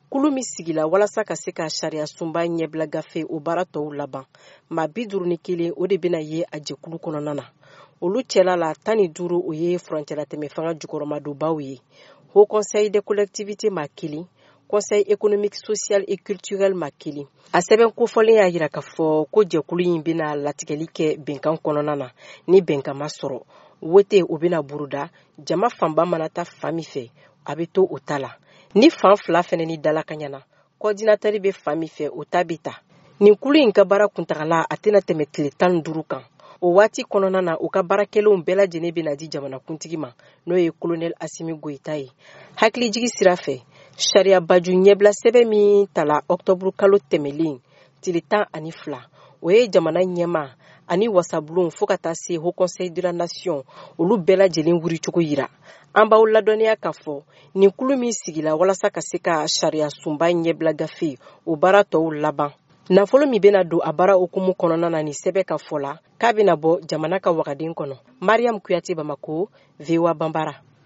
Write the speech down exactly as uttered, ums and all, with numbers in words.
kulu min sigila walasa ka se ka sariya sunba ɲɛbila gafe o baara tɔw laban maa bi duuru ni kelen o de bena ye a jɛkulu kɔnɔna na olu cɛla la tan ni duuru o ye furancɛla tɛmɛ fanga jukɔrɔmadobaw ye Haut Conseil des collectivités ma kelen Conseil économique social et culturel ma kelen a sɛbɛn kofɔlen y'a yira k'a fɔ ko jɛkulu in bena latigɛli kɛ bɛnkan kɔnɔna na ni bɛnkan ma sɔrɔ wote o bena buruda jama fanba mana ta fan min fɛ a be to o ta la ni fan fila fɛnɛ ni dala ka ɲana coordinateur be fan min fɛ o ta be ta nin kulu in ka baara kuntagala a tɛna tɛmɛ tile tan ni duuru kan o waati kɔnɔna na u ka baarakɛlenw bɛɛ lajɛlen bena di jamanakuntigi ma n'o ye colonel Asimi Goita ye hakilijigi sira fɛ sariya baju ɲɛbila sɛbɛn min tala octobre kalo tɛmɛlen tile tan ani fila o ye jamana ɲɛma ani wasabulon fo ka taa se Haut Conseil de la Nation olu bɛɛ lajɛlen wuricogo yira an b'aw ladɔnniya k'a fɔ nin kulu min sigila walasa ka se ka sariya sunba ɲɛbila gafe o baara tɔw laban nafolo min bena don a baara okumu kɔnɔna na ni sɛbɛn ka fɔ la k'a bena bɔ jamana ka wagaden kɔnɔ Mariam Kuyate Bamako V O A Bambara